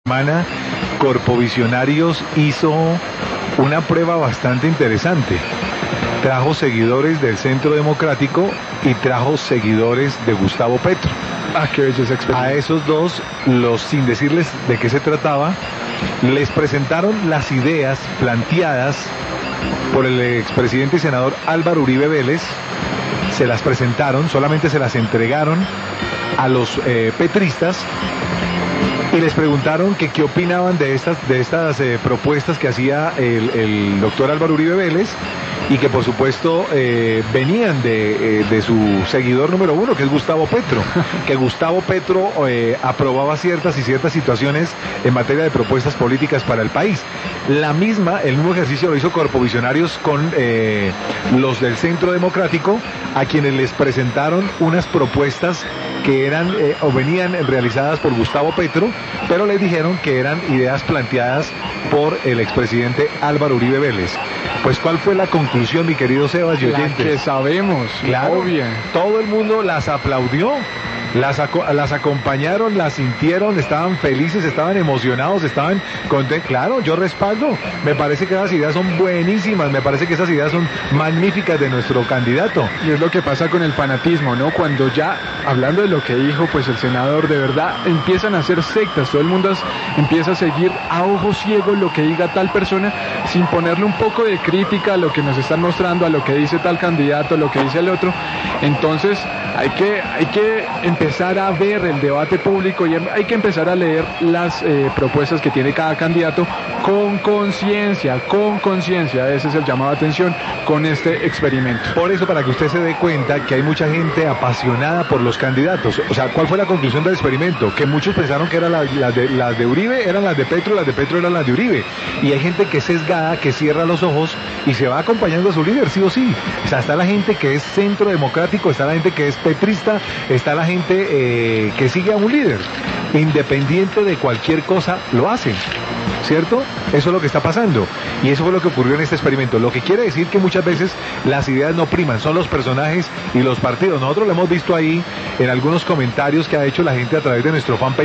Semana, Corpovisionarios hizo una prueba bastante interesante. Trajo seguidores del Centro Democrático y trajo seguidores de Gustavo Petro. Qué belleza experiencia. A esos dos, sin decirles de qué se trataba, les presentaron las ideas planteadas por el expresidente y senador Álvaro Uribe Vélez. Se las presentaron, solamente se las entregaron a los petristas y les preguntaron que qué opinaban de estas propuestas que hacía el doctor Álvaro Uribe Vélez, y que por supuesto venían de su seguidor número uno, que es Gustavo Petro, que Gustavo Petro aprobaba ciertas situaciones en materia de propuestas políticas para el país. El mismo ejercicio lo hizo Corpovisionarios con los del Centro Democrático, a quienes les presentaron unas propuestas que eran o venían realizadas por Gustavo Petro, pero les dijeron que eran ideas planteadas por el expresidente Álvaro Uribe Vélez. Pues, ¿cuál fue la conclusión, mi querido Sebas y oyentes? La que sabemos, claro, obvia. Todo el mundo las aplaudió, las acompañaron, las sintieron, estaban felices, estaban emocionados, estaban contentos. Claro, yo respaldo. Me parece que esas ideas son buenísimas, me parece que esas ideas son magníficas de nuestro candidato. Y es lo que pasa con el fanatismo, ¿no? Cuando ya, hablando de lo que dijo pues el senador, de verdad empiezan a hacer sectas, todo el mundo empieza a seguir a ojo ciego lo que diga tal persona, sin ponerle un poco de crítica a lo que nos están mostrando, a lo que dice tal candidato, a lo que dice el otro. Entonces hay que empezar a ver el debate público y hay que empezar a leer las propuestas que tiene cada candidato con conciencia. Ese es el llamado de atención con este experimento. Por eso, para que usted se dé cuenta que hay mucha gente apasionada por los candidatos. O sea, ¿cuál fue la conclusión del experimento? Que muchos pensaron que eran las de Uribe, eran las de Petro eran las de Uribe. Y hay gente que es sesgada, que cierra los ojos y se va acompañando a su líder, sí o sí. O sea, está la gente que es Centro Democrático, está la gente que es petrista, está la gente que sigue a un líder. Independiente de cualquier cosa, lo hacen, ¿cierto? Eso es lo que está pasando. Y eso fue lo que ocurrió en este experimento. Lo que quiere decir que muchas veces las ideas no priman, son los personajes y los partidos. Nosotros lo hemos visto ahí en algunos comentarios que ha hecho la gente a través de nuestro fanpage